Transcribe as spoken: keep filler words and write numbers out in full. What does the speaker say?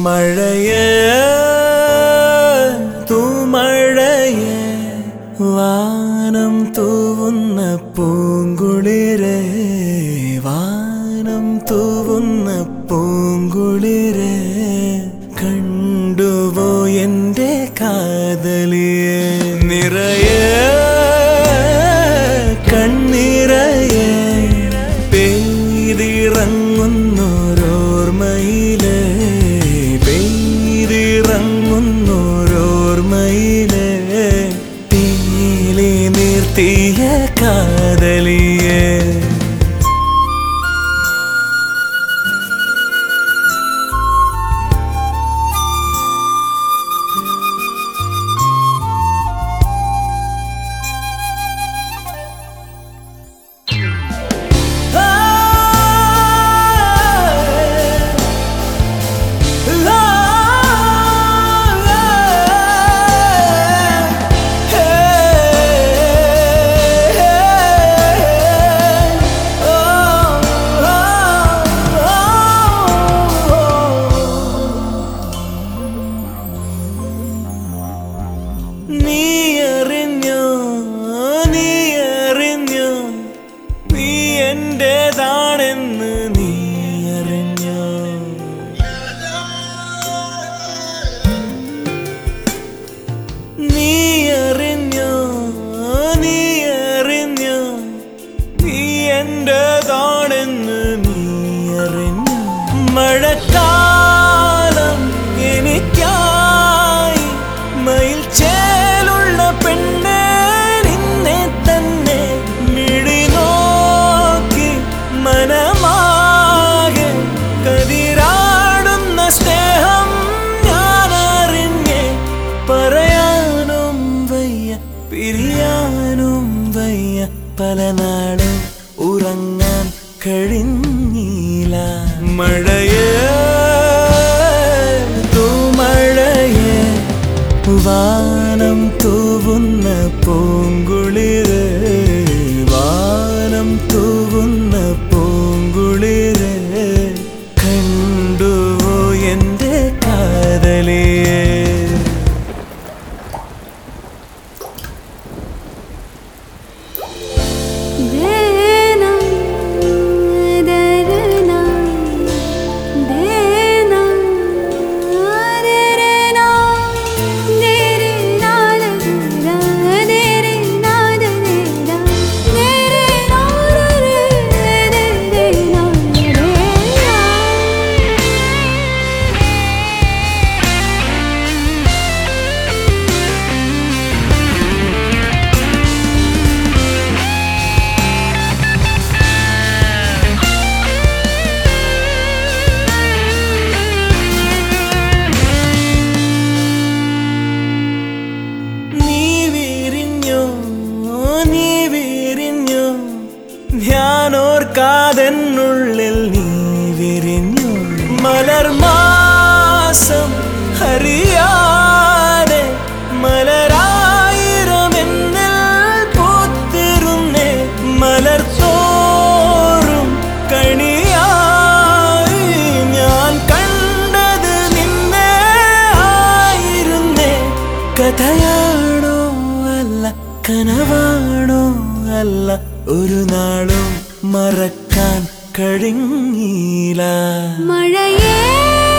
മഴയേ തൂമഴയേ വാനം തൂവുന്ന പൂങ്കുളിരേ വാനം തൂവുന്ന പൂങ്കുളിരേ കണ്ടുവോ എൻ്റെ കാതലിയെ നിറയെ കണ്ണിറയെ പെയ്തിറങ്ങുന്നോരോർമ്മയിലെ പെയ്തിറങ്ങുന്നോരോർമ്മയിലെ തീലി നിർത്തിയ കാതലിയെ ാണെന്ന് നീ അറിഞ്ഞോ നീ അറിഞ്ഞോ നീ അറിഞ്ഞോ നീ എന്റേതാണെന്ന് നീ അറിഞ്ഞോ മഴക്കാലം എനിക്കായി മയിൽ ചേലുള്ള പെണ്ണേ നിന്നെ തന്നെ മനമാകെ കതിരാടുന്ന സ്നേഹം ഞാനറിഞ്ഞേ പറയാനും വയ്യ പിരിയാനും വയ്യ പല നാളും ഉറങ്ങാൻ കഴിഞ്ഞില്ല മഴയേ തൂമഴയേ വാനം തൂവുന്ന പൂങ്കുളിരേ വാനം തൂവുന്ന പൂങ്കുളിരേ കണ്ടുവോ എൻ്റെ കാതലിയെ ഞാനോർക്കാതെന്നുള്ളിൽ നീ വിരിഞ്ഞു മലർമാസം അറിയാതെ മലരായിരമെന്നിൽ പൂത്തിരുന്നേ മലർത്തോറും കണിയായി ഞാൻ കണ്ടത് നിന്നെ ആയിരുന്നേ കഥയാണോ അല്ല കനവാണോ അല്ല ഒരു നാളും മറക്കാൻ കഴിഞ്ഞില്ല മഴയേ